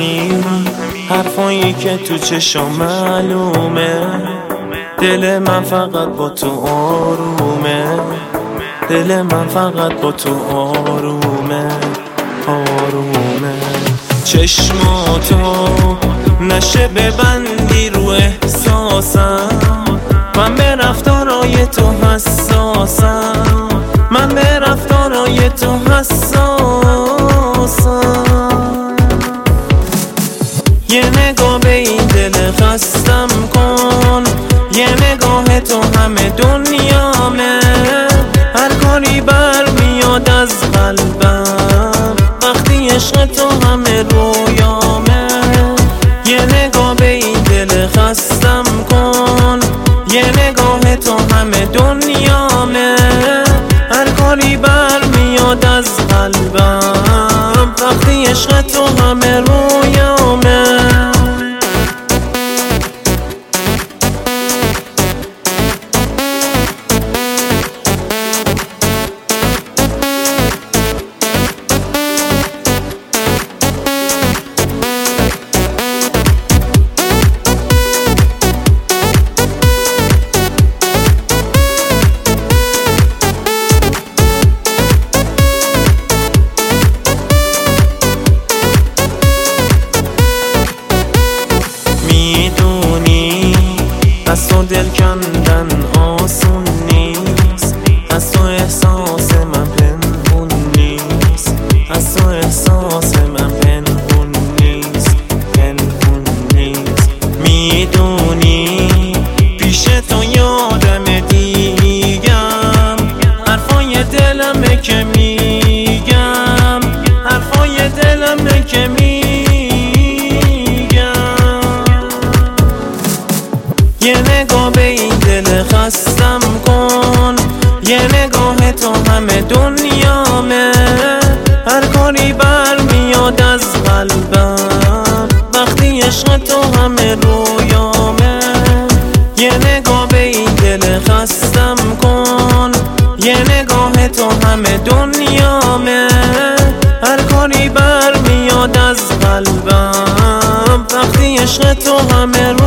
میفهمی حرفایی که تو چشام معلومه، دل من فقط با تو آرومه، دل من فقط با تو آرومه، آرومه. چشماتو نشه ببندی رو احساسم، من به رفتارای تو حساسم، من به رفتارای تو حساسم. یه نگاه به این دل خستم کن، یه نگاه تو همه دنیامه، هر کاری برمیاد از قلبم وقتی عشق تو همه رویامه. یه نگاه به این دل خستم کن، یه نگاه تو همه دنیامه، هر کاری برمیاد از قلبم وقتی عشق تو همه رویامه. از تو دل کندن آسون نیست، از تو احساس من پنهون نیست، از تو احساس من پنهون نیست، پنهون نیست. میدونی پیش تو یادم دیگم، حرفای دلمه که میگم، حرفای دلمه که میگم. یه نگاه به این دل خستم کن، یه نگاه تو همه دنیامه، هر کاری برمیاد از قلبم وقتی عشق تو همه رویامه. یه نگاه به این دل خستم کن، یه نگاه تو همه دنیامه، هر کاری برمیاد از قلبم وقتی عشق تو همه